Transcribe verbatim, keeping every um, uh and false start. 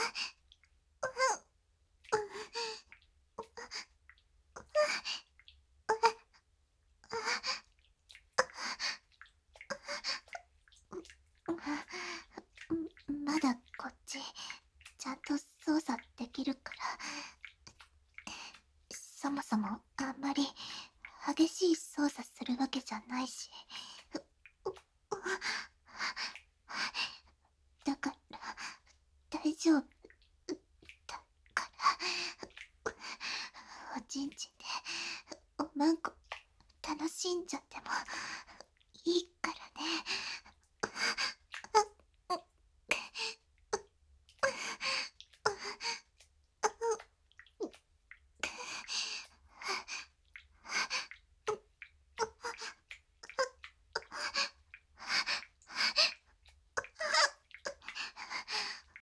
まだこっちちゃんと操作できるから。そもそもあんまり激しい操作するわけじゃないし。だから大丈夫だから、おちんちんでおまんこ楽しんじゃってもいいからね。